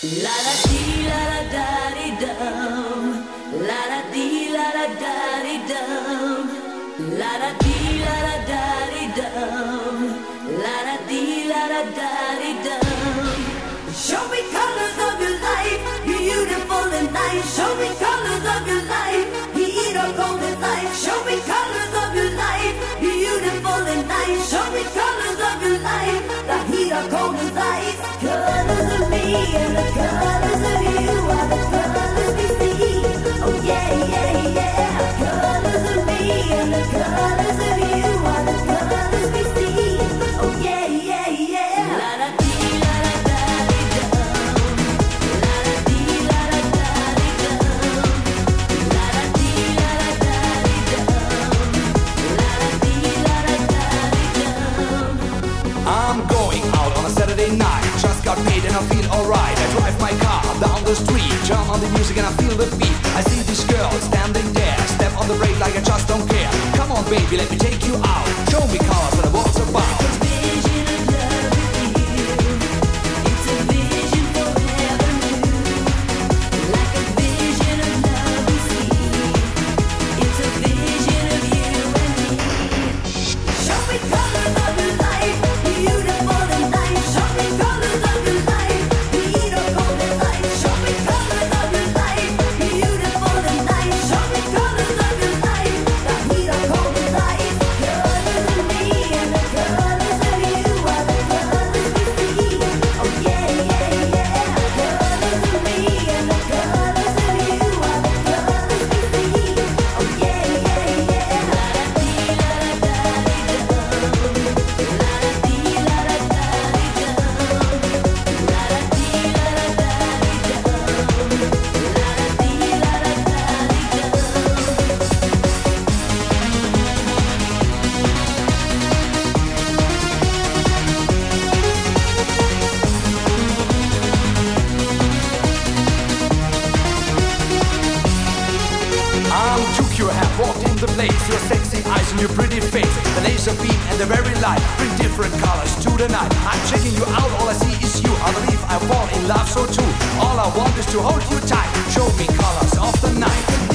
La da dee la da da dee dum. La da dee la da da dee dum. La da dee la da da dee dum. La da dee la da da dee dum. Show me colors of your life, beautiful and nice. Show me colors of your life, heat or cold as ice. Show me colors of your life, beautiful and nice. Show me colors of your life, the heat or cold as ice. Colors of me and the colors of you are the colors we see. Oh yeah, yeah, yeah. Colors of me and the colors of you are the colors we see. Oh yeah, yeah, yeah. La da dee la da da dee dum. La da dee la da da dee dum. La da dee la da da dee dum. La da dee la da da dee dum. I'm going out on a Saturday night. Just got paid and I feel alright. I drive my car down the street, turn on the music and I feel the beat. I see this girl standing there, step on the brake like I just don't care. Come on baby, let me take you out. Show me cars what I walk's about. Vision of love with you. It's a vision forever new. Like a vision of love we see. It's a vision of you and me. Show me colors of your life, beautiful and nice. Show me colors of your life, heat or cold as ice. Show me colors of your life, beautiful and nice. Show me colors of your life, the heat or cold as ice. Colors of me and the colors of you are the colors we see. Oh yeah, yeah, yeah. Colors of me and the colors of you are the colors we see. Oh yeah, yeah, yeah. La da dee la da da dee dum. La da dee la da da dee dum. La da dee la da da dee dum. La da dee la da da dee dum. I'm took your hat, walked in the place. Your sexy eyes and your pretty face. The laser beam and the very light bring different colors to the night. I'm checking you out, all I see is you. I believe I fall in love so too. All I want is to hold you tight. Show me colors of the night.